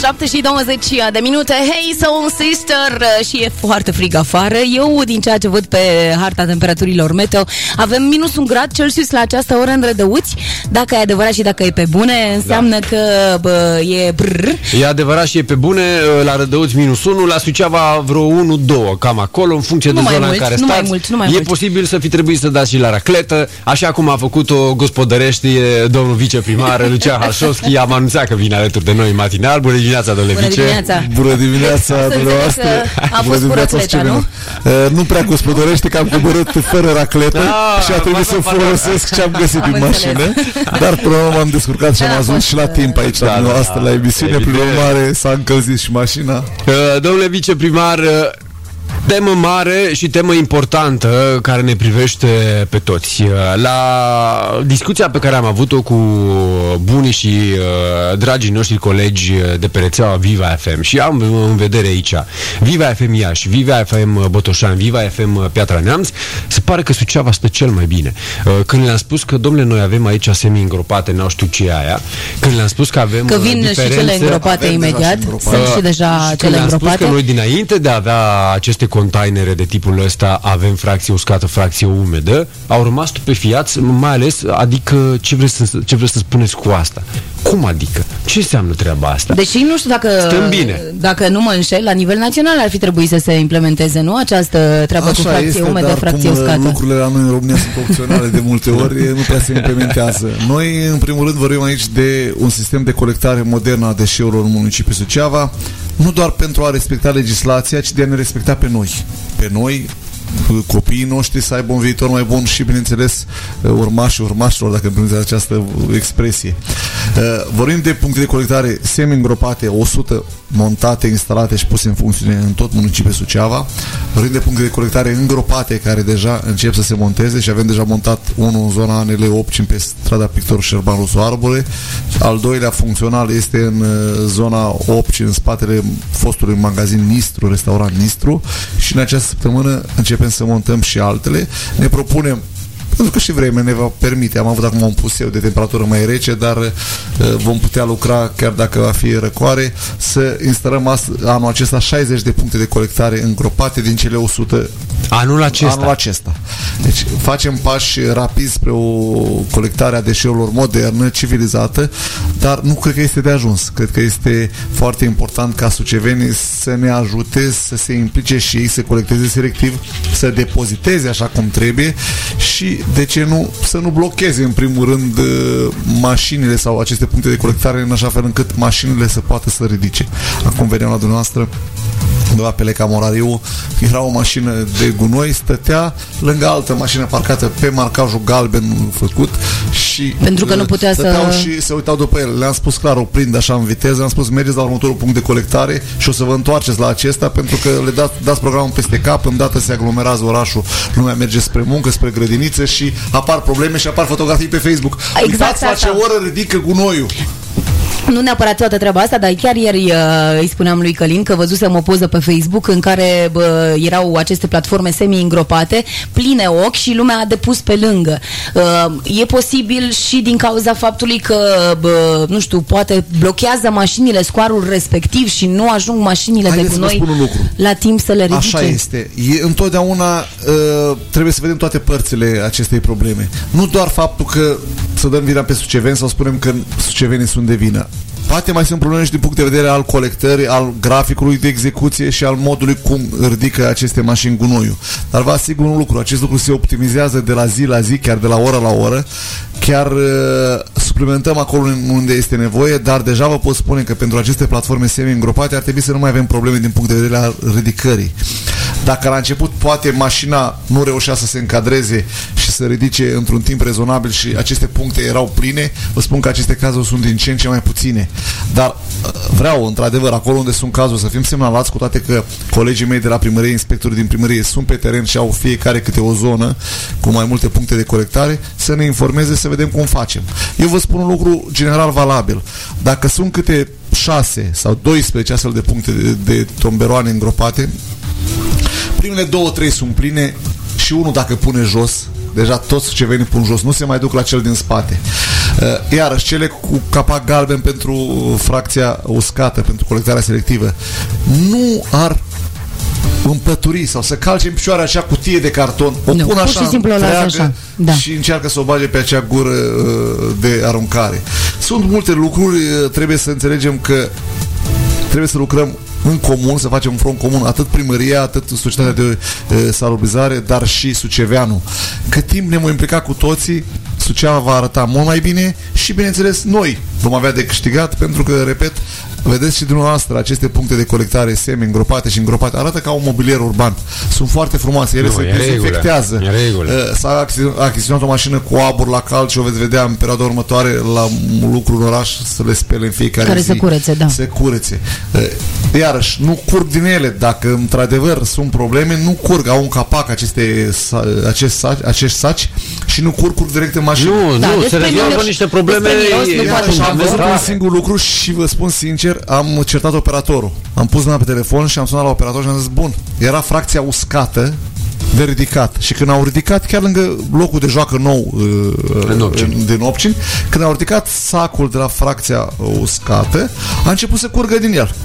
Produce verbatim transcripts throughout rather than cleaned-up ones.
șapte și douăzeci de minute. Hey Soul Sister. Și e foarte frig afară. Eu, din ceea ce văd pe harta temperaturilor meteo, avem minus un grad Celsius la această oră în Rădăuți. Dacă e adevărat și dacă e pe bune, înseamnă da. că bă, e brrr. E adevărat și e pe bune. La Rădăuți minus unu, la Suceava vreo unu doi, cam acolo, în funcție nu de zona mult, în care nu stați. Mai mult, nu mai e mult. posibil să fi trebuit să dați și la racletă, așa cum a făcut-o gospodărește domnul viceprimar Lucian Halșovski. Am anunțat că vine alături de noi în matinal. Bună dimineața, domnule Bună vice. Dimineața. Bună dimineața, dumneavoastră. A fost cu racleta, nu? Uh, nu prea gospodărește, că am coborât fără racletă da, și a trebuit să folosesc ce am găsit din mașină. Dar până la urmă m-am descurcat și am ajuns și la timp aici da, la dumneavoastră, da, la emisiune. Prin urmare s-a încălzit și mașina. Uh, domnule viceprimar, uh, temă mare și temă importantă care ne privește pe toți. La discuția pe care am avut-o cu bunii și uh, dragii noștri colegi de pe rețeaua Viva F M și am în vedere aici Viva F M Iași, Viva F M Botoșani, Viva F M Piatra Neamț, se pare că Suceava stă cel mai bine. Uh, când le-am spus că, domnule, noi avem aici semi-îngropate, n-au știu ce e aia, când le-am spus că avem că vin diferențe, și cele îngropate imediat, sunt și deja și cele îngropate. Spus că noi dinainte de a avea aceste containere de tipul ăsta avem fracție uscată, fracție umedă, au rămas stupefiați, mai ales, adică ce vreți să, ce vreți să spuneți cu asta? Cum adică? Ce înseamnă treaba asta? Deși nu știu dacă, stăm bine. Dacă nu mă înșel, la nivel național ar fi trebuit să se implementeze, nu? Această treabă Așa cu fracție este, umedă, dar fracție cum uscată. lucrurile la noi în România sunt opționale de multe ori, nu prea se implementează. Noi, în primul rând, vorbim aici de un sistem de colectare modern a deșeurilor în municipiul Suceava, nu doar pentru a respecta legislația, ci de a ne respecta pe noi. Pe noi, copiii noștri, să aibă un viitor mai bun și, bineînțeles, urmașii urmașilor, dacă prindeți această expresie. Vorbim de puncte de colectare semi-îngropate, o sută montate, instalate și puse în funcțiune în tot municipiul Suceava. Vorbim de puncte de colectare îngropate care deja încep să se monteze și avem deja montat unul în zona A N L opt pe strada Pictor Șerban Rusu Arbore. Al doilea funcțional este în zona opt în spatele fostului magazin Nistru, restaurant Nistru, și în această săptămână începem să montăm și altele. Ne propunem, pentru că și vremea ne va permite, am avut acum un puseu de temperatură mai rece, dar uh, vom putea lucra, chiar dacă va fi răcoare, să instalăm ast- anul acesta șaizeci de puncte de colectare îngropate din cele o sută anul acesta. Anul acesta. Deci facem pași rapizi spre o colectare a deșeurilor modernă, civilizată, dar nu cred că este de ajuns. Cred că este foarte important ca sucevenii să ne ajute să se implice și ei să colecteze selectiv, să depoziteze așa cum trebuie și, de ce nu, să nu blocheze în primul rând mașinile sau aceste puncte de colectare în așa fel încât mașinile să poată să ridice. Acum vedeam la dumneavoastră de la Peleca Morariu, era o mașină de gunoi, stătea lângă altă mașină parcată pe marcajul galben făcut și pentru că nu putea stăteau să... și se uitau după el. Le-am spus clar, oprind așa în viteză, am spus mergeți la următorul punct de colectare și o să vă întoarceți la acesta, pentru că le dați, dați programul peste cap, îndată se aglomerează orașul, lumea merge spre muncă, spre grădiniță și apar probleme și apar fotografii pe Facebook. Exact. Uitați la ce oră ridică gunoiul. Nu neapărat toată treaba asta, dar chiar ieri uh, îi spuneam lui Călin că văzusem o poză pe Facebook în care uh, erau aceste platforme semi-îngropate, pline ochi și lumea a depus pe lângă. Uh, e posibil și din cauza faptului că, uh, nu știu, poate blochează mașinile scoarul respectiv și nu ajung mașinile Haideți de gunoi la timp să le ridice. Așa este. E, întotdeauna uh, trebuie să vedem toate părțile acestei probleme. Nu doar faptul că să dăm vina pe suceveni sau spunem că sucevenii sunt de vină. Poate mai sunt probleme și din punct de vedere al colectării, al graficului de execuție și al modului cum ridică aceste mașini gunoiul. Dar vă asigur un lucru, acest lucru se optimizează de la zi la zi, chiar de la oră la oră. Chiar uh, suplimentăm acolo unde este nevoie, dar deja vă pot spune că pentru aceste platforme semi-îngropate ar trebui să nu mai avem probleme din punct de vedere al ridicării. Dacă la început poate mașina nu reușea să se încadreze și să ridice într-un timp rezonabil și aceste puncte erau pline, vă spun că aceste cazuri sunt din ce în ce mai puține. Dar vreau, într-adevăr, acolo unde sunt cazuri, să fim semnalați, cu toate că colegii mei de la primărie, inspectorii din primărie sunt pe teren și au fiecare câte o zonă cu mai multe puncte de colectare, să ne informeze, să vedem cum facem. Eu vă spun un lucru general valabil. Dacă sunt câte șase sau doisprezece astfel de puncte de, de tomberoane îngropate, primele două, trei sunt pline și unul, dacă pune jos, deja toți sucevenii pun jos, nu se mai duc la cel din spate. Iarăși, cele cu capac galben pentru fracția uscată, pentru colectarea selectivă, nu ar împături sau să calce în picioare acea cutie de carton, o nu, pun așa, și simplu o lasă așa. Da. Și încearcă să o bage pe acea gură de aruncare. Sunt multe lucruri, trebuie să înțelegem că trebuie să lucrăm în comun, să facem un front comun, atât primăria, atât societatea de e, salubrizare, dar și Suceveanul. Cât timp ne vom implica cu toții, Suceava va arăta mult mai bine și, bineînțeles, noi vom avea de câștigat, pentru că, repet, vedeți și dumneavoastră aceste puncte de colectare semi îngropate și îngropate, arată ca un mobilier urban. Sunt foarte frumoase, ele nu, se dezinfectează. S-a achiziționat o mașină cu abur la cald și o veți vedea în perioada următoare la lucru în oraș să le spele în fiecare care zi. Care se curețe, da. Se curețe. Iarăși, nu curg din ele. Dacă într-adevăr sunt probleme, nu curg. Au un capac aceste, acest saci, acești saci și nu curg, curg direct în mașină. Nu, da, nu, se rezolvă niște probleme. Iarăși, am văzut un singur lucru și vă spun sincer, am certat operatorul. Am pus mâna pe telefon și am sunat la operator și am zis, bun, era fracția uscată de ridicat. Și când au ridicat, chiar lângă locul de joacă nou uh, din Opcin, când au ridicat sacul de la fracția uscată, a început să curgă din el.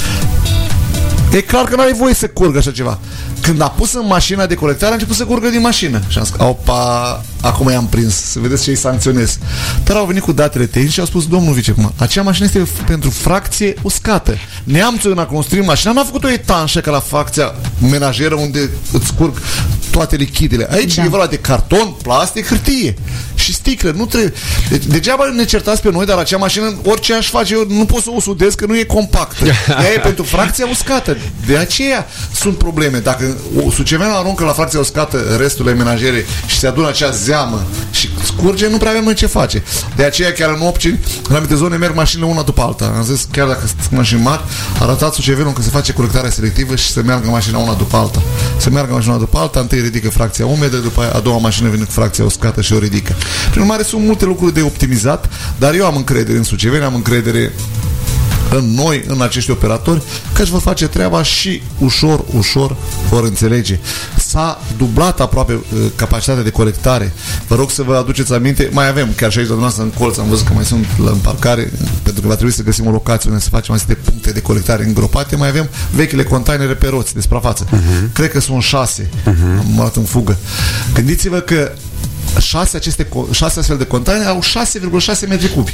E clar că n-ai voie să curgă așa ceva. Când a pus în mașina de colectare, a început să curgă din mașină. Și am zis, opa, acum i-am prins, să vedeți ce îi sancționez. Dar au venit cu datele tehnice și au spus, domnul vicecumar, acea mașină este pentru fracție uscată. Neamțul, când a construit mașina, n-a făcut o etanșă ca la fracția menajeră unde îți curg toate lichidele. Aici da. E vorba de carton, plastic, hârtie și sticlă. Nu trebuie. Deci, degeaba ne certați pe noi, dar acea mașină, orice aș face, eu nu pot să o sudez, că nu e compactă. Ea e pentru fracția uscată. De aceea sunt probleme. Dacă suceveanul aruncă la fracția uscată restul menajere și se adună acea zeamă și scurge, nu prea avem noi ce face. De aceea, chiar în Opcin, în anumite zone merg mașinile una după alta. Am zis, chiar dacă sunt mașini mari, arătați sucevenul că se face colectarea selectivă și să meargă mașina una după alta. Să meargă mașina una după alta, întâi ridică fracția umedă, după aia a doua mașină vine cu fracția uscată și o ridică. Prin urmare, sunt multe lucruri de optimizat, dar eu am încredere în suceveni, am încredere în noi, în acești operatori, că își vor face treaba și ușor, ușor vor înțelege. S-a dublat aproape uh, capacitatea de colectare. Vă rog să vă aduceți aminte, mai avem, chiar și aici la dumneavoastră în colț, am văzut că mai sunt la împarcare, pentru că va trebui să găsim o locație unde să facem aceste puncte de colectare îngropate, mai avem vechile containere pe roți de suprafață. Uh-huh. Cred că sunt șase. Uh-huh. Am luat în fugă. Gândiți-vă că șase, aceste, șase astfel de containere au șase virgulă șase metri cubi.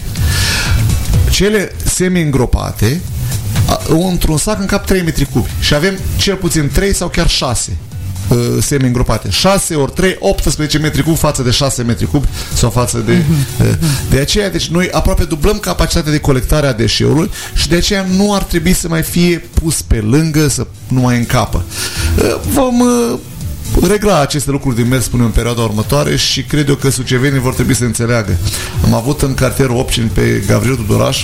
Cele semi-îngropate într-un sac în cap trei metri cubi și avem cel puțin trei sau chiar șase uh, semi-îngropate. șase ori trei, optsprezece metri cubi față de șase metri cubi sau față de... Uh, de aceea, deci noi aproape dublăm capacitatea de colectare a deșeului și de aceea nu ar trebui să mai fie pus pe lângă, să nu mai încapă. Uh, vom... Uh, regla aceste lucruri din mers până în perioada următoare și cred eu că sucevenii vor trebui să înțeleagă. Am avut în cartierul Opcin pe Gavril Tudoraș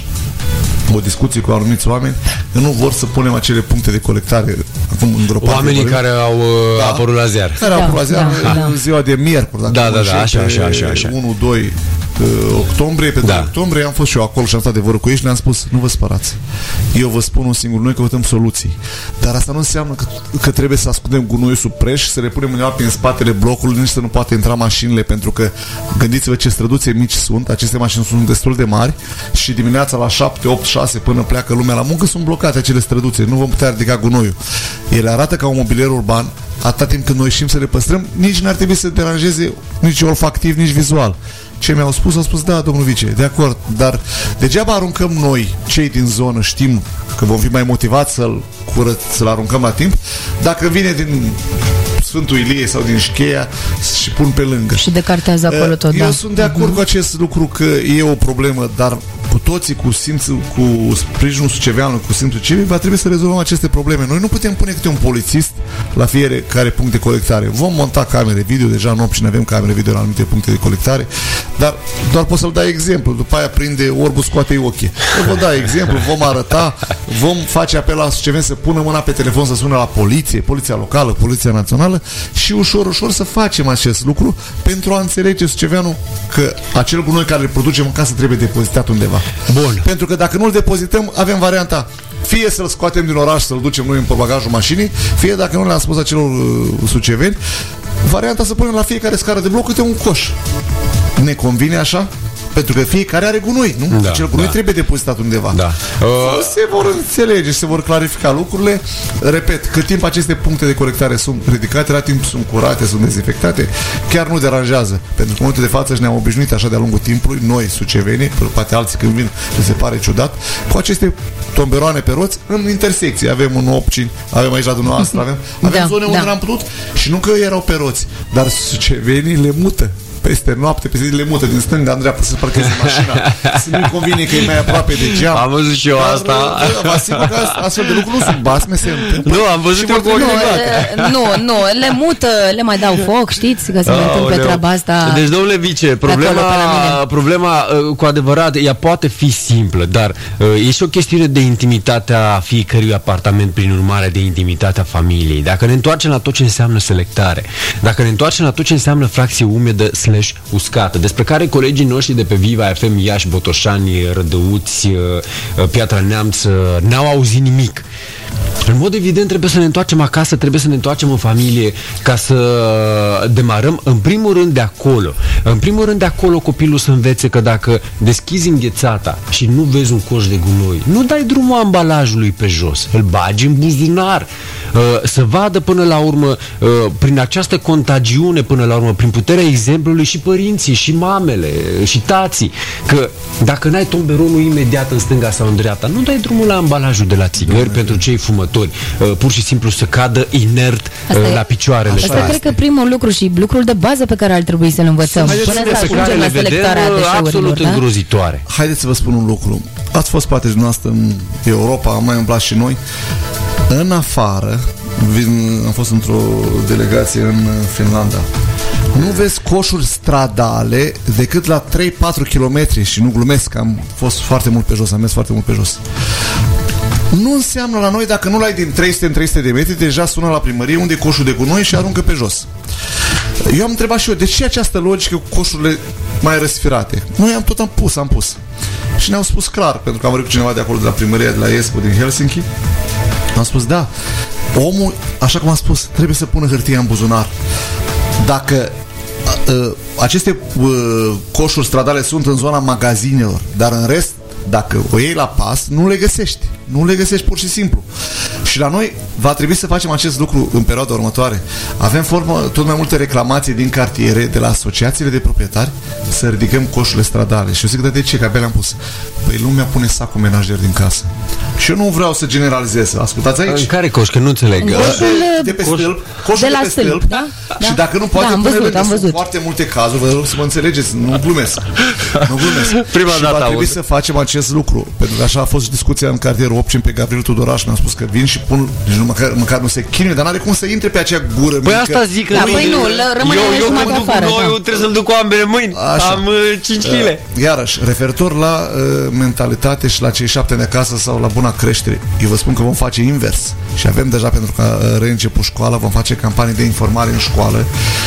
o discuție cu anumiți oameni că nu vor să punem acele puncte de colectare acum îngropate. Oamenii care au da, apărut la ziar. Care da, au apărut la ziar da, în da. ziua de miercuri. Da, da, da, așa, așa, așa, așa. unu doi octombrie, pe da. doi octombrie am fost și eu acolo și am stat de vorbă cu ei și le-am spus, nu vă spărați. Eu vă spun un singur, noi căutăm soluții. Dar asta nu înseamnă că, că trebuie să ascundem gunoiul sub preș și să le punem undeva prin spatele blocului, nici să nu poate intra mașinile, pentru că gândiți-vă ce străduțe mici sunt, aceste mașini sunt destul de mari și dimineața la șapte, opt, șase până pleacă lumea la muncă sunt blocate acele străduțe, nu vom putea ridica gunoiul. Ele arată ca un mobilier urban, atâta timp când noi știm să le păstrăm, nici n-ar trebui să deranjeze nici olfactiv, nici vizual. Ce mi-au spus, au spus, da, domnul vice, de acord, dar degeaba aruncăm noi, cei din zonă, știm că vom fi mai motivați să-l curăț, să-l aruncăm la timp, dacă vine din Sfântul Ilie sau din Șcheia și pun pe lângă. Și decartează acolo tot, Eu da. sunt de acord uh-huh. cu acest lucru că e o problemă, dar cu toții, cu simțul, cu sprijinul suceveanului, cu simțul civic, va trebui să rezolvăm aceste probleme. Noi nu putem pune câte un polițist la fiecare punct de colectare. Vom monta camere video, deja în Opcin avem camere video la anumite puncte de colectare, dar doar pot să-l dai exemplu. După aia prinde orbul, scoate-i ochii. Eu vă dau exemplu, vom arăta, vom face apel la suceveni să pună mâna pe telefon, să sună la poliție, poliția locală, poliția națională și ușor, ușor să facem acest lucru pentru a înțelege suceveanul că acel gunoi care îl producem în casă trebuie depozitat undeva. Bun. Pentru că dacă nu îl depozităm, avem varianta fie să-l scoatem din oraș, să-l ducem noi în bagajul mașinii, fie dacă nu le-am spus acelor uh, suceveni, varianta să punem la fiecare scară de bloc câte un coș. Ne convine așa? Pentru că fiecare are gunoi, nu? Da, Cel gunoi da. trebuie depozitat undeva. Da. Uh... Se vor înțelege, se vor clarifica lucrurile. Repet, cât timp aceste puncte de colectare sunt ridicate, la timp sunt curate, sunt dezinfectate, chiar nu deranjează. Pentru că în momentul de față și ne-am obișnuit așa de-a lungul timpului, noi, sucevenii, poate alții când vin, le se pare ciudat, cu aceste tomberoane pe roți în intersecție. Avem un Opcini, avem aici la dumneavoastră, avem, avem Da, zone da. unde n-am putut și nu că erau pe roți, dar sucevenii le mută. Peste noapte, peste zi le mută din stânga în dreapta să parcheze mașina. Să nu-i convine că e mai aproape de geam. Am văzut și eu Dar, asta. Vă asigur că astfel de lucruri nu sunt basme, se întâmplă. Nu, am văzut eu cu Nu, ochii e, nu, nu, le mută, le mai dau foc, știți că se mai întâmplă Aoleu. treaba asta. Deci, domnule vice, problema, acolo, pe la mine. problema uh, cu adevărat, ea poate fi simplă, dar uh, e și o chestiune de intimitatea fiecărui apartament, prin urmare de intimitatea familiei. Dacă ne întoarcem la tot ce înseamnă selectare, dacă ne întoarcem la tot ce înseamnă fracție umedă slash uscată, despre care colegii noștri de pe Viva F M, Iași, Botoșani, Rădăuți, uh, Piatra Neamț uh, n-au auzit nimic. În mod evident trebuie să ne întoarcem acasă, trebuie să ne întoarcem în familie ca să demarăm în primul rând de acolo. În primul rând de acolo copilul să învețe că dacă deschizi înghețata și nu vezi un coș de gunoi, nu dai drumul ambalajului pe jos, îl bagi în buzunar. Să vadă până la urmă, prin această contagiune până la urmă, prin puterea exemplului și părinții, și mamele, și tații, că dacă n-ai tomberonul imediat în stânga sau în dreapta, nu dai drumul la ambalajul de la țigări pentru cei fumători, pur și simplu să cadă inert la picioarele Asta sale. cred că primul lucru și lucrul de bază pe care ar trebui să-l învățăm Haideți până să să ne ajungem la selectarea deșeurilor. absolut Da? îngrozitoare. Haideți să vă spun un lucru. Ați fost poate dumneavoastră în Europa, am mai umblat și noi. În afară, vin, am fost într-o delegație în Finlanda. Nu vezi coșuri stradale decât la trei patru kilometri și nu glumesc, am fost foarte mult pe jos, am mers foarte mult pe jos. Nu înseamnă la noi, dacă nu l-ai din trei sute în trei sute de metri, deja sună la primărie unde e coșul de gunoi și aruncă pe jos. Eu am întrebat și eu, de ce această logică cu coșurile mai răsfirate? Noi am tot am pus, am pus. Și ne-au spus clar, pentru că am vorbit cu cineva de acolo, de la primăria, de la Espoo, din Helsinki. Am spus, da, omul, așa cum am spus, trebuie să pună hârtia în buzunar. Dacă uh, aceste uh, coșuri stradale sunt în zona magazinelor, dar în rest, dacă o iei la pas, nu le găsești. Nu le găsești pur și simplu. Și la noi va trebui să facem acest lucru în perioada următoare. Avem formă, tot mai multe reclamații din cartiere, de la asociațiile de proprietari, să ridicăm coșurile stradale. Și eu zic, de ce? Că abia le-am pus. Păi lumea pune sacul menajer din casă. Și eu nu vreau să generalizez. Ascultați aici. În care coș? Că nu înțeleg. Coșul De pe coș, stâlp, coșul de de, la pe stâlp, stâlp, da? Și Da. dacă nu poate, Da, am pune văzut, lângă. am Sunt văzut. foarte multe cazuri, vă rog să mă înțelegeți, nu glumesc. Nu glumesc. Prima și dată va trebui aud. să facem acest lucru, pentru că așa a fost discuția în cartierul Opcini pe Gabriel Tudoraș, mi-am spus că vin și pun, deci nu, măcar, măcar nu se chinuie, dar n-are cum să intre pe acea gură Păi mică. asta zic că Da, păi nu, rămâne eu, eu jumătate când duc afară, cu noi, da. eu trebuie să-l duc cu ambele mâini. Așa. Am uh, cinci kg. Iarăși, referitor la uh, mentalitate și la cei șapte de acasă sau la buna creștere, eu vă spun că vom face invers. Și avem deja, pentru că uh, reînceput școala, vom face campanii de informare în școală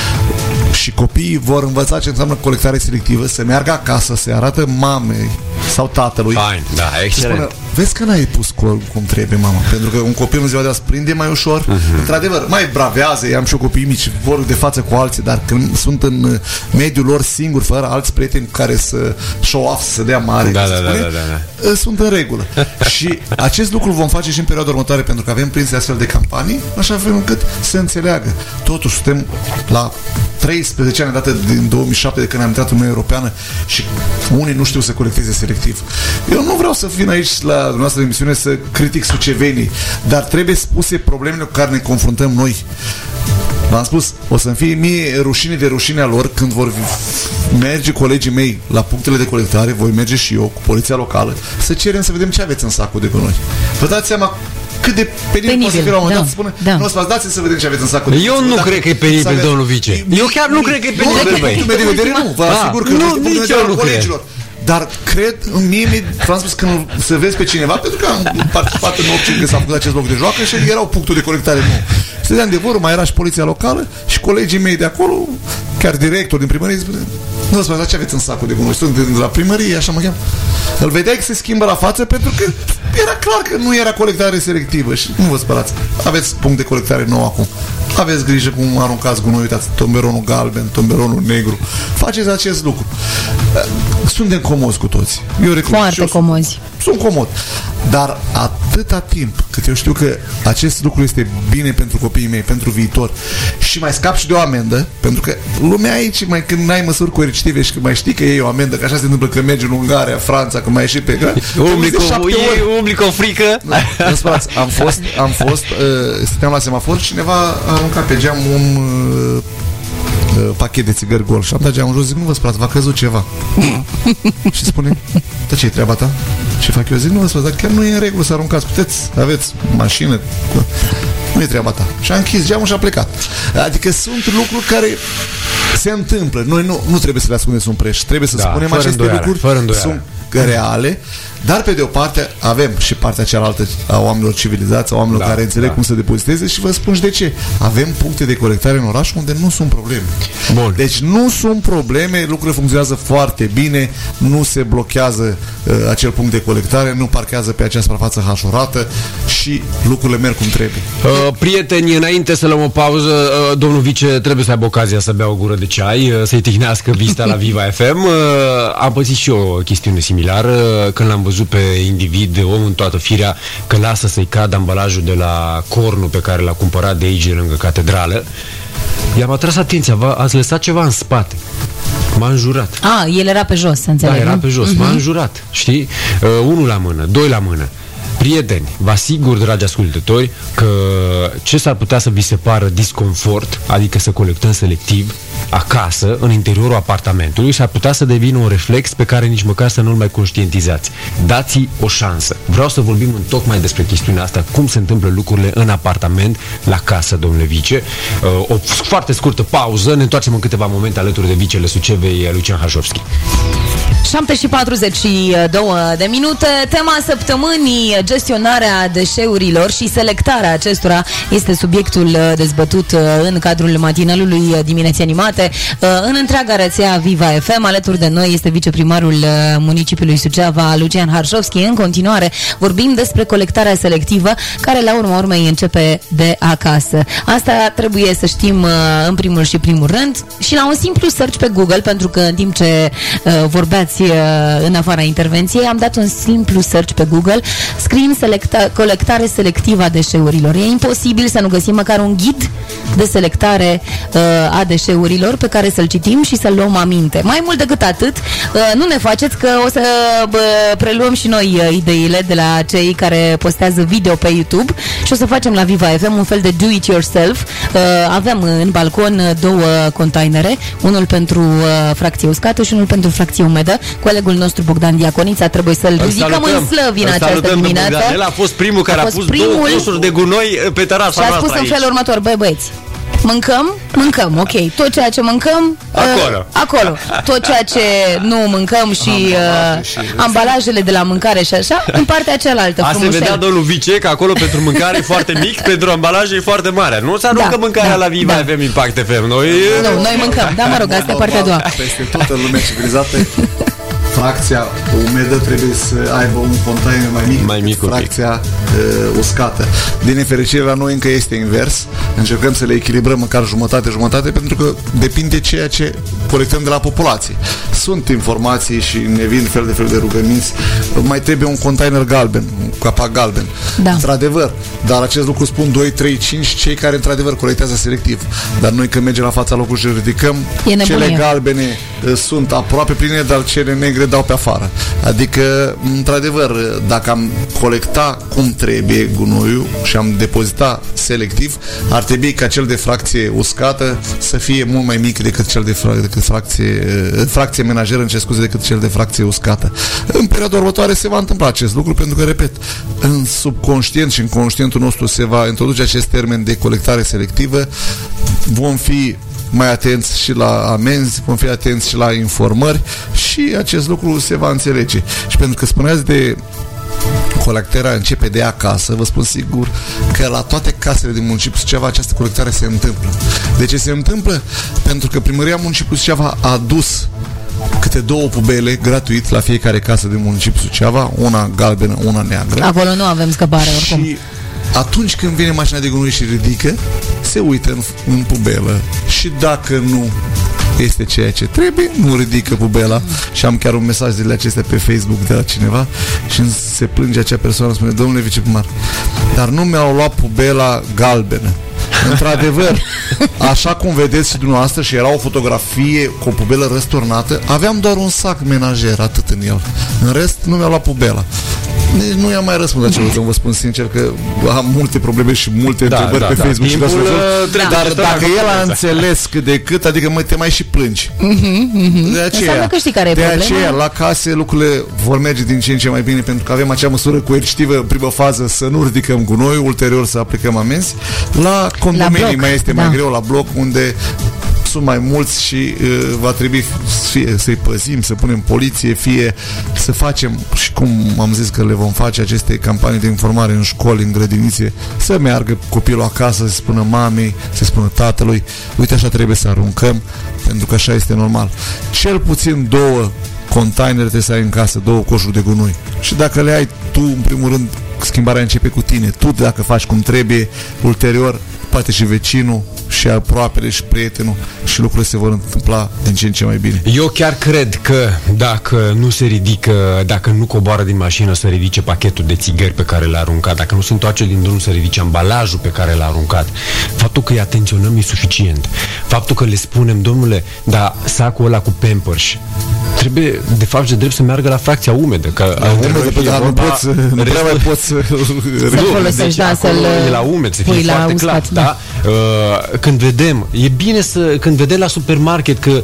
și copiii vor învăța ce înseamnă colectare selectivă, să meargă acasă, să arată mamei sau tatălui. Fine, da, Să excelent. spună, vezi că n-ai pus col cum trebuie, mama. Pentru că un copil în ziua de azi prinde mai ușor. Uh-huh. Într-adevăr, mai bravează, eu am și eu copii mici, vor de față cu alții, dar când sunt în mediul lor singur, fără alți prieteni care să show off, să dea mare, Da, să da, spune, da, da, da. sunt în regulă. Și acest lucru vom face și în perioada următoare, pentru că avem prinse astfel de campanii, așa fel încât să înțeleagă. Totuși, suntem la treisprezece ani dată din două mii șapte, de când am intrat în Uniunea Europeană și unii nu știu să colecteze selectiv. Eu nu vreau să vin aici la dumneavoastră emisiune să critic sucevenii, dar trebuie spuse problemele cu care ne confruntăm noi. V-am spus, o să-mi fie mie rușine de rușinea lor când vor merge colegii mei la punctele de colectare, voi merge și eu cu poliția locală, să cerem să vedem ce aveți în sacul de gunoi. Vă dați seama cât de penibil, Penibil, poate fi la un moment da, dat să spună, da. nu o să dați să vedem ce aveți în sacul de Eu gunoi. nu Dacă- cred că e penibil, să aveți- domnul vice. Eu chiar nu cred că e Nu, penibil, din băi. punctul meu de vedere nu, vă Da, asigur că nu, din punctul nici de eu vedere nu al cred. colegilor. Dar cred, mie mi v-am spus când să vezi pe cineva, pentru că am participat în Opcini când s-a făcut acest loc de joacă și erau punctul de colectare nou. Stăteam de vorbă, mai era și poliția locală și colegii mei de acolo, chiar director din primărie, spune, nu vă ce aveți în sacul de gunoi? Sunt de la primărie, așa mă cheam. Îl vedeai că se schimbă la față pentru că era clar că nu era colectare selectivă și nu vă spărați. Aveți punct de colectare nou acum. aveți grijă cum aruncați gunoi, uitați, tomberonul galben, tomberonul negru. Faceți acest lucru. Suntem comozi cu toți. Eu recunosc. Foarte eu comozi. Sunt comod. Dar atâta timp cât eu știu că acest lucru este bine pentru copiii mei, pentru viitor, și mai scap și de o amendă, pentru că lumea aici, mai când n-ai măsuri coercitive și când mai știi că e o amendă, că așa se întâmplă când mergi în Ungaria, Franța, când mai ieși pe gran, umbli cu o frică. Nu sperați, am fost, am fost, uh, stăteam la semafor și cineva a aruncat pe geam un uh, uh, pachet de țigări gol și am dat geamul jos, zic, nu vă sperați, v-a căzut ceva. Și spune, da, ce e treaba ta? Ce fac eu? Zic, nu vă sperați, dar chiar nu e în regulă să aruncați, puteți, aveți mașină, nu e treaba ta. Și a închis geamul și a plecat. Adică sunt lucruri care se întâmplă. Noi nu, nu trebuie să le ascundem sub preș. Trebuie să da, spunem aceste îndoială, lucruri sunt reale, dar pe de o parte avem și partea cealaltă a oamenilor civilizați, a oamenilor da, care înțeleg da. cum să depoziteze și vă spun și de ce. Avem puncte de colectare în oraș unde nu sunt probleme. Bun. Deci nu sunt probleme, lucrurile funcționează foarte bine, nu se blochează uh, acel punct de colectare, nu parchează pe acea suprafață hașurată și lucrurile merg cum trebuie. Uh, prieteni, înainte să luăm o pauză, uh, domnul vice trebuie să aibă ocazia să bea o gură de ceai, uh, să-i tihnească vista la Viva F M. Uh, am pățit și eu o chestiune similară când l-am văzut pe individ, om în toată firea, că lasă să-i cadă ambalajul de la cornul pe care l-a cumpărat de aici, de lângă catedrală. I-am atras atenția, ați lăsat ceva în spate. M-a înjurat. A, el era pe jos, să înțeleg. Da, era pe jos, uh-huh. M-a înjurat, știi? Uh, unul la mână, doi la mână. Prieteni, vă asigur, dragi ascultători, că ce s-ar putea să vi se pară disconfort, adică să colectăm selectiv acasă, în interiorul apartamentului, s-ar putea să devină un reflex pe care nici măcar să nu-l mai conștientizați. Dați-i o șansă. Vreau să vorbim în tocmai despre chestiunea asta, cum se întâmplă lucrurile în apartament, la casă, domnule vice. O foarte scurtă pauză, ne întoarcem în câteva momente alături de vicele Sucevei, Lucian Hașovski. șapte și patruzeci și două de minute. Tema săptămânii, gestionarea deșeurilor și selectarea acestora, este subiectul dezbătut în cadrul matinalului Dimineții Animate în întreaga rețea Viva F M. Alături de noi este viceprimarul municipiului Suceava, Lucian Hașovski. În continuare vorbim despre colectarea selectivă, care la urma urmei începe de acasă. Asta trebuie să știm în primul și primul rând și la un simplu search pe Google, pentru că în timp ce vorbeați în afara intervenției, am dat un simplu search pe Google, scrim selecta, colectare selectivă a deșeurilor. E imposibil să nu găsim măcar un ghid de selectare uh, a deșeurilor pe care să-l citim și să-l luăm aminte. Mai mult decât atât, uh, nu ne faceți că o să uh, preluăm și noi uh, ideile de la cei care postează video pe YouTube și o să facem la Viva F M un fel de do-it-yourself. Uh, avem în balcon două containere, unul pentru uh, fracție uscată și unul pentru fracție umedă. Colegul nostru Bogdan Diaconița trebuie să-l ridicăm în slăvi în această dimineață. El a fost primul care a, a pus primul două cosuri de gunoi pe terasa și a spus în felul următor: băi băieți, mâncăm? Mâncăm, ok. Tot ceea ce mâncăm, acolo. Uh, acolo. Tot ceea ce nu mâncăm și, uh, și ambalajele de la mâncare și așa, în partea cealaltă. A se vedea domnul vice că acolo pentru mâncare e foarte mic, pentru ambalaje e foarte mare. Nu se aruncă da, mâncarea da, la Viva da. F M Impact F M. Noi... Nu, noi mâncăm. Da, mă rog, asta e partea a doua. Peste tot în lumea civilizată, fracția umedă trebuie să aibă un container mai mic, mai mic fracția uh, uscată. Din nefericire, la noi încă este invers. Încercăm să le echilibrăm măcar jumătate-jumătate, pentru că depinde ceea ce colectăm de la populație. Sunt informații și ne vin fel de fel de rugăminți. Mai trebuie un container galben, un capac galben. Da. Într-adevăr, dar acest lucru spun doi, trei, cinci cei care într-adevăr colectează selectiv. Dar noi când mergem la fața locului și ridicăm, cele galbene uh, sunt aproape pline, dar cele negre dau pe afară. Adică, într-adevăr, dacă am colecta cum trebuie gunoiul și am depozita selectiv, ar trebui ca cel de fracție uscată să fie mult mai mic decât cel de fra- decât fracție, fracție menajeră, în ce scuze, decât cel de fracție uscată. În perioada următoare se va întâmpla acest lucru, pentru că, repet, în subconștient și în conștientul nostru se va introduce acest termen de colectare selectivă. Vom fi mai atenți și la amenzi, vom fi atenți și la informări și acest lucru se va înțelege. Și pentru că spuneați de colectarea începe de acasă, vă spun sigur că la toate casele din municipiul Suceava această colectare se întâmplă. De ce se întâmplă? Pentru că Primăria Municipiului Suceava a adus câte două pubele gratuit la fiecare casă din municipiul Suceava, una galbenă, una neagră. Acolo nu avem scăpare oricum. Și atunci când vine mașina de gunoi și ridică, se uită în, în pubelă și dacă nu este ceea ce trebuie, nu ridică pubela. Și am chiar un mesaj zilele acestea pe Facebook de la cineva și se plânge acea persoană, spune: domnule viceprimar, dar nu mi-au luat pubela galbenă. Într-adevăr, așa cum vedeți și dumneavoastră, și era o fotografie cu o pubelă răsturnată, aveam doar un sac menajer, atât în el. În rest, nu mi-a luat pubela. Deci nu i-am mai răspuns la ce vă spun sincer, că am multe probleme și multe da, întrebări da, pe da, Facebook și timpul, și da. Dar dacă el a înțeles cât de cât, adică mă, te mai și plângi. Mm-hmm, mm-hmm. De aceea, că știi care e de problema. aceea la case lucrurile vor merge din ce în ce mai bine, pentru că avem acea măsură coercitivă în primă fază să nu ridicăm gunoi, ulterior să aplicăm amenzi. La condomenii mai este da. mai greu, la bloc, unde sunt mai mulți și uh, va trebui fie să-i păzim, să punem poliție, fie să facem, și cum am zis că le vom face, aceste campanii de informare în școli, în grădinițe, să meargă copilul acasă, să spună mamei, să spună tatălui: uite, așa trebuie să aruncăm, pentru că așa este normal. Cel puțin două containere trebuie să ai în casă, două coșuri de gunoi. Și dacă le ai tu, în primul rând, schimbarea începe cu tine. Tu, dacă faci cum trebuie, ulterior poate și vecinul, și aproapele, și prietenul, și lucrurile se vor întâmpla din ce în ce mai bine. Eu chiar cred că dacă nu se ridică, dacă nu coboară din mașină să ridice pachetul de țigări pe care l-a aruncat, dacă nu se întoarce din drum să ridice ambalajul pe care l-a aruncat, faptul că îi atenționăm e suficient. Faptul că le spunem: domnule, dar sacul ăla cu Pampers trebuie, de fapt, de drept să meargă la fracția umedă, că la umedă, dar nu poți, nu prea mai poți să folosești, da, să-l e la umed, să fie foarte clar, da? Uh, când vedem, e bine să, când vedem la supermarket că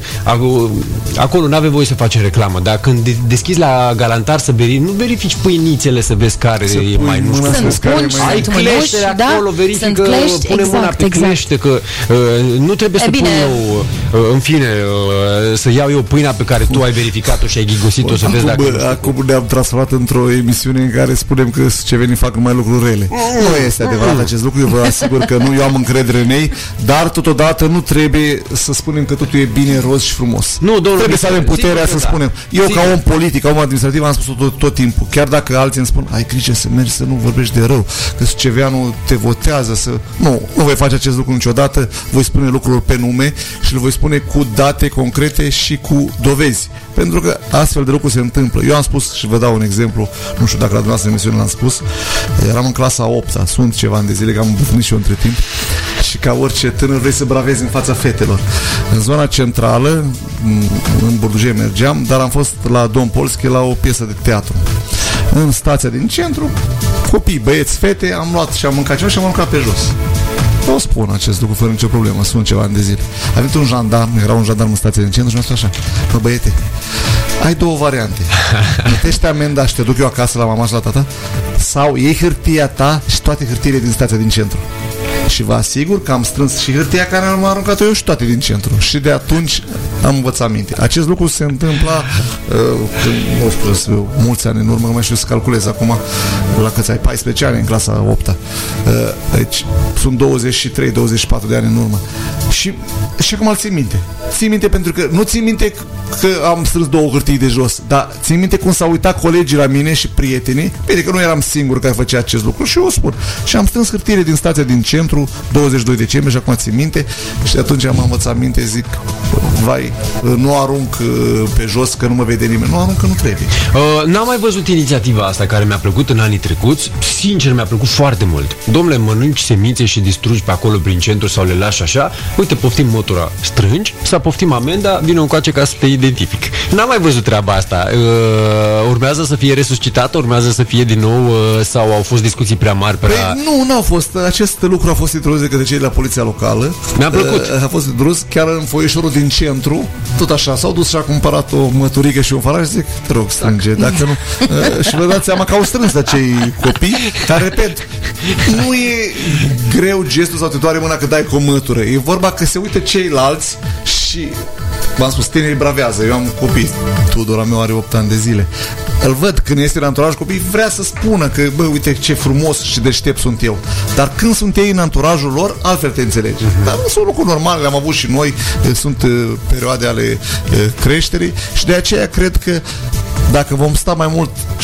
acolo nu avem voie să facem reclamă, dar când deschizi la galantar să verifici, nu verifici pâinițele să vezi care să e mai, nu știu, sunt pungi, ai cleștere acolo, da? Verifică, pune mâna pe exact. clește, că uh, nu trebuie e să bine. pun eu, uh, în fine, uh, să iau eu pâinea pe care tu ai verificat-o și ai ghigosit-o, să vezi dacă... Bă, acum ne-am transformat într-o emisiune în care spunem că sucevenii fac numai lucruri rele. Mm. Nu este adevărat acest lucru, eu vă asigur că nu, eu am încredere în ei, dar totodată nu trebuie să spunem că totul e bine, roz și frumos. Nu, domnul, trebuie să avem puterea să da. spunem. Eu, zic. ca om politic, ca om administrativ, am spus tot, tot timpul. Chiar dacă alții îmi spun: ai grijă să mergi, să nu vorbești de rău, că suceveanul te votează, să... Nu, nu voi face acest lucru niciodată. Voi spune lucrurile pe nume și le voi spune cu date concrete și cu dovezi. Pentru că astfel de lucruri se întâmplă. Eu am spus, și vă dau un exemplu, nu știu dacă la dumneavoastră în emisiune l-am spus, eram în clasa a opta, sunt ceva ani de zile, că am îmbătrânit și eu între timp, și ca orice tânăr vrei să bravezi în fața fetelor. În zona centrală, în Burdujei mergeam, dar am fost la Don Polski la o piesă de teatru. În stația din centru, copii, băieți, fete, am luat și am mâncat ceva și am mâncat pe jos. O spun acest lucru fără nicio problemă, sunt ceva ani de zile. A venit un jandarm, era un jandarm în stația din centru și mi-a spus așa: bă, băiete, ai două variante. Plătește amenda și te duc eu acasă la mama și la tata, sau iei hârtia ta și toate hârtiile din stația din centru. Și vă asigur că am strâns și hârtia care am aruncat-o eu și toate din centru. Și de atunci am învățat minte. Acest lucru se întâmpla uh, când, nu știu, mulți ani în urmă, nu mai știu să calculez acum, la câți ai, paisprezece ani în clasa a opta. Uh, deci sunt douăzeci și trei douăzeci și patru de ani în urmă. Și, și acum îl țin minte. Țin minte pentru că, nu țin minte că am strâns două hârtii de jos, dar țin minte cum s-au uitat colegii la mine și prietenii. Bine că nu eram singur care făcea acest lucru și eu o spun. Și am strâns hârtiile din stația din centru, douăzeci și doi decembrie, și acum țin minte. Și de atunci am învățat minte, zic: vai, nu arunc pe jos că nu mă vede nimeni. Nu arunc că nu trebuie. Uh, n-am mai văzut inițiativa asta care mi-a plăcut în anii trecuți. Sincer, mi-a plăcut foarte mult. Dom'le, mănânci semințe și distrugi pe acolo prin centru sau le lași așa. Uite, poftim motora, strângi, sau poftim amenda, vine încoace ca să te identific. N-am mai văzut treaba asta. Uh, urmează să fie resuscitată, urmează să fie din nou uh, sau au fost discuții prea mari? Prea... Păi, nu, n-au fost. Acest lucru a fost introdus de către cei de la poliția locală. Mi-a plăcut. Uh, a fost introdus chiar în foieșorul din centru. Tot așa, s-au dus și a cumpărat o măturică și un faraj și zic: te rog, strânge, dacă nu... Uh, și vă dați seama că au strâns acei copii, dar, repet, nu e greu gestul sau te doare mâna că dai cu o mătură. E vorba că se uită ceilalți și, v-am spus, tinerii bravează. Eu am copii, Tudora meu are opt ani de zile. Îl văd când este în anturaj copii, vrea să spună că, bă, uite ce frumos și deștept sunt eu. Dar când sunt ei în anturajul lor, altfel te înțelegi. Uh-huh. Dar nu sunt lucruri normale, le-am avut și noi, sunt uh, perioade ale uh, creșterii și de aceea cred că dacă vom sta mai mult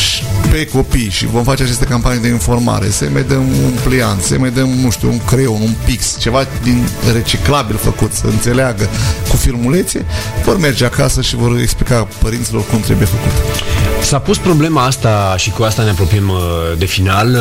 pe copii și vom face aceste campanii de informare, să mai dăm un pliant, să mai dăm, nu știu, un creion, un pix, ceva din reciclabil făcut, să înțeleagă cu filmulețe, vor merge acasă și vor explica părinților cum trebuie făcut. S-a pus problema asta și cu asta ne apropiem de final.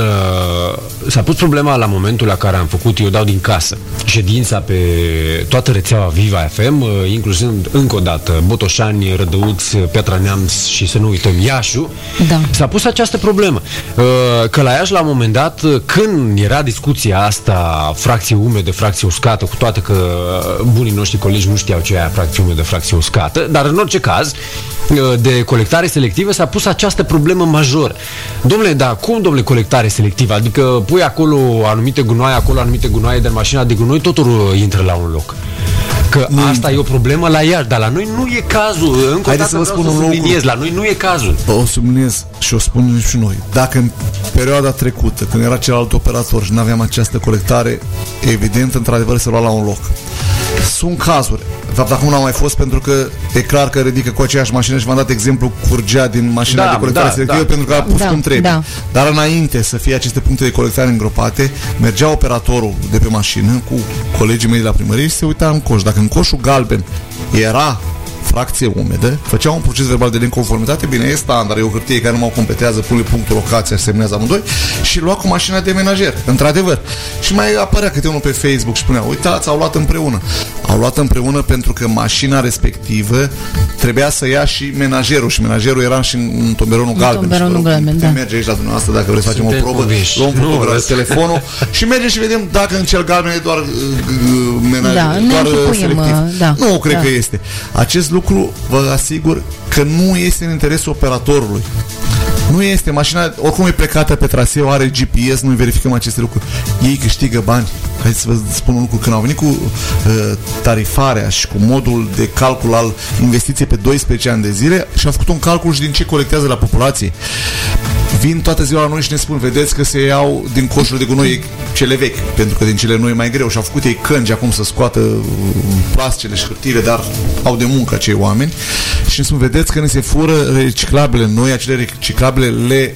S-a pus problema la momentul la care am făcut, eu dau din casă, ședința pe toată rețeaua Viva F M, inclusiv încă o dată Botoșani, Rădăuți, Piatra Neamț și să nu uităm Iașu. Da. S-a pus această problemă că la Iași la un moment dat, când era discuția asta fracție umedă, fracție uscată, cu toate că bunii noștri colegi nu știau ce e fracție umedă, fracție uscată, dar în orice caz de colectare selectivă s-a pus această problemă majoră. Dom'le, dar cum, dom'le, colectare selectivă? Adică pui acolo anumite gunoaie, acolo anumite gunoaie, dar mașina de gunoi totul intră la un loc. Că mm. asta e o problemă la Iași, dar la noi nu e cazul. Încă o dată să vă spun să un subliniez, la noi nu e cazul. O subliniez și o spun și noi. Dacă în perioada trecută, când era celălalt operator și nu aveam această colectare, evident, într-adevăr, se lua la un loc. Sunt cazuri. De fapt, acum n-a mai fost pentru că e clar că ridică cu aceeași mașină și v-am dat exemplu Curgea din mașina da, de colectare da, selectivă, da, pentru că a pus da, cum trebuie. da. Dar înainte să fie aceste puncte de colectare îngropate, mergea operatorul de pe mașină cu colegii mei de la primărie și se uita în coș. Dacă în coșul galben era fracție umedă, făcea un proces verbal de neconformitate, bine, e standard, e o hârtie care nu mă completează, pune punctul locația și semnează amândoi și lua cu mașina de menajer, într-adevăr. Și mai apărea câte unul pe Facebook și spunea, uitați, au luat împreună. Au luat împreună pentru că mașina respectivă trebuia să ia și menajerul și menajerul era și în tomberonul galben. Tomberonul galben, da. Merge aici la dumneavoastră dacă vreți să facem o probă, convinși. luăm Nu, fotografie, telefonul și mergem și vedem dacă în cel galben e doar uh, menajer, Da, doar ne închipuim, selectiv. da. Nu, cred Da. că este. Acest lucru vă asigur că nu este în interesul operatorului. Nu este. Mașina oricum e plecată pe traseu, are G P S, noi verificăm aceste lucruri. Ei câștigă bani. Haideți să vă spun un lucru. Când au venit cu uh, tarifarea și cu modul de calcul al investiției pe doisprezece ani de zile și au făcut un calcul și din ce colectează la populație. Vin toată ziua la noi și ne spun, vedeți că se iau din coșurile de gunoi cele vechi, pentru că din cele noi e mai greu și au făcut ei cângi acum să scoată plasticele și hârtiile, dar au de muncă acei oameni și ne spun, vedeți că ne se fură reciclabile noi, acele reciclabile le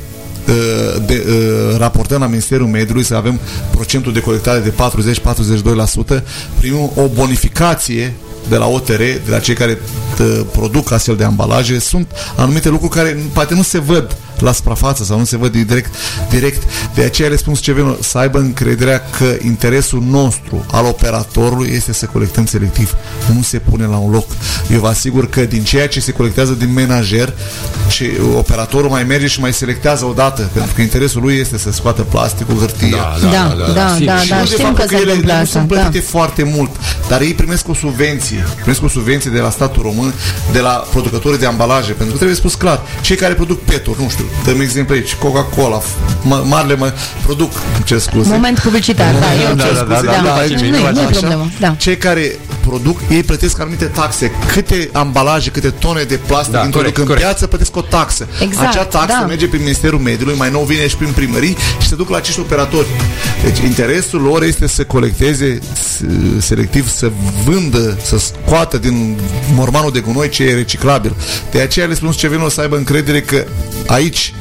de, uh, raportăm la Ministerul Mediului să avem procentul de colectare de patruzeci la patruzeci și doi la sută, primim o bonificație de la O T R, de la cei care uh, produc astfel de ambalaje. Sunt anumite lucruri care poate nu se văd la suprafață sau nu se văd direct, direct. De aceea le spun Sucevenilor să aibă încrederea că interesul nostru al operatorului este să colectăm selectiv. Nu se pune la un loc. Eu vă asigur că din ceea ce se colectează din menajer, și operatorul mai merge și mai selectează odată, pentru că interesul lui este să scoată plasticul, hârtie. Da, da, da, da, da, și da, știm că se ele întâmplă nu asta. sunt plătite Da. foarte mult, dar ei primesc o subvenție. Primesc o subvenție de la statul român, de la producătorii de ambalaje, pentru că trebuie spus clar, cei care produc peturi, nu știu, dăm exemplu aici, Coca-Cola, marele mă produc, ce scuze. Moment publicitar, da, eu Da, ce da, scuze, da, da, da, nu, da, nu, nu e Așa, problemă, da. Cei care produc, ei plătesc anumite taxe. Câte ambalaje, câte tone de plastic Da, introduc corect, în corect. piață, plătesc o taxă. Exact, Acea taxă da. merge prin Ministerul Mediului, mai nou vine și prin primării și se duc la acești operatori. Deci interesul lor este să colecteze selectiv, să vândă, să scoată din mormanul de gunoi ce e reciclabil. De aceea le spun Sucevenilor să aibă încredere că aici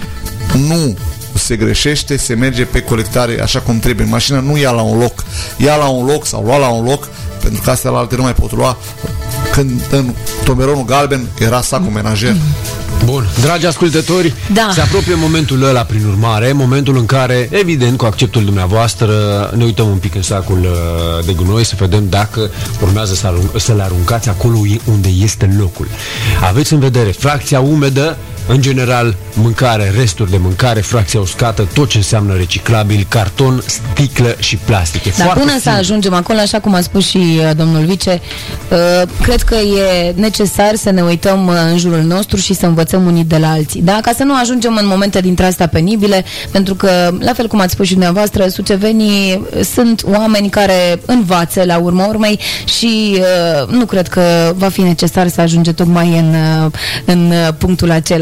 nu se greșește, se merge pe colectare așa cum trebuie. Mașina nu ia la un loc. Ia la un loc sau lua la un loc, pentru că astea la alte nu mai pot lua. Când în tomeronul galben era sacul menajer. Bun, dragi ascultători, Da. se apropie momentul ăla, prin urmare, momentul în care, evident, cu acceptul dumneavoastră, ne uităm un pic în sacul uh, de gunoi să vedem dacă urmează să, arun- să le aruncați acolo unde este locul. Aveți în vedere fracția umedă, în general, mâncare, resturi de mâncare, fracția uscată, tot ce înseamnă reciclabil, carton, sticlă și plastic. E Dar foarte până să simplu. ajungem acolo, așa cum a spus și uh, domnul Vice, uh, cred că e necesar să ne uităm uh, în jurul nostru și să învățăm unii de la alții. Da? Ca să nu ajungem în momente dintre astea penibile, pentru că, la fel cum ați spus și dumneavoastră, sucevenii sunt oameni care învață la urma urmei și uh, nu cred că va fi necesar să ajunge tocmai în, uh, în uh, punctul acela.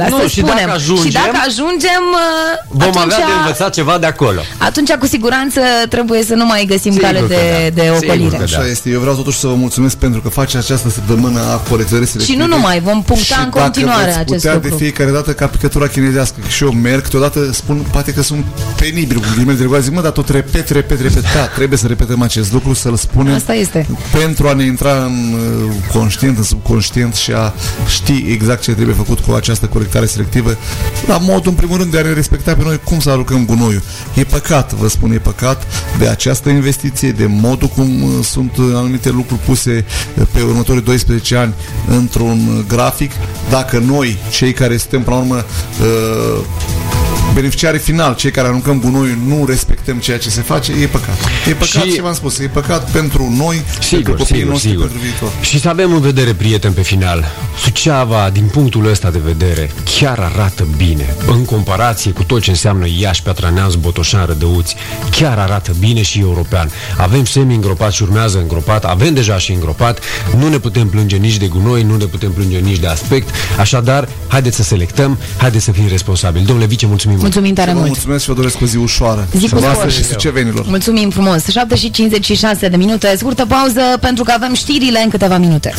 să nu, și spunem. dacă ajungem, și dacă ajungem vom atunci, avea de învățat ceva de acolo. Atunci, cu siguranță, trebuie să nu mai găsim Sigur cale că de, da. de ocolire. Sigur că Așa este. Eu vreau totuși să vă mulțumesc pentru că faceți această săptămână a colectării selective. Și nu numai, vom puncta și în continuare dacă acest putea lucru. de fiecare dată ca picătura chinezească. Și eu merg, câteodată spun, poate că sunt penibil cu ghilimele de rigoare, zic, mă, dar tot repet, repet, repet. Da, trebuie să repetăm acest lucru, să-l spunem. Asta este. Pentru a ne intra în uh, conștient, în subconștient și a ști exact ce trebuie făcut cu această colectare selectivă, la modul, în primul rând, de a ne respecta pe noi cum să aruncăm gunoiul. E păcat, vă spun, e păcat de această investiție, de modul cum uh, sunt anumite lucruri puse uh, pe următorii doisprezece ani într-un grafic, dacă noi, cei care suntem, până la urmă, uh, beneficiarii final, cei care aruncăm gunoiul, nu respectăm ceea ce se face, e păcat. E păcat și, ce v-am spus, e păcat pentru noi, sigur, pentru copiii sigur, noștri, sigur. pentru viitor. Și să avem în vedere, prieten, pe final, Suceava, din punctul ăsta de vedere, chiar arată bine. În comparație cu tot ce înseamnă Iași, Piatra Neamț, Botoșani, Rădăuți, chiar arată bine și european. Avem semi-îngropat și urmează îngropat, avem deja și îngropat, nu ne putem plânge nici de gunoi, nu ne putem plânge nici de aspect, așadar, haideți să selectăm, haideți să fim responsabili. Domnule vice, mulțumim. Mulțumim tare Vă mult. mulțumesc și vă doresc o zi ușoară. Zi cu spor. Și sucevenilor. Mulțumim frumos. șapte și cincizeci și șase de minute. Scurtă pauză pentru că avem știrile în câteva minute.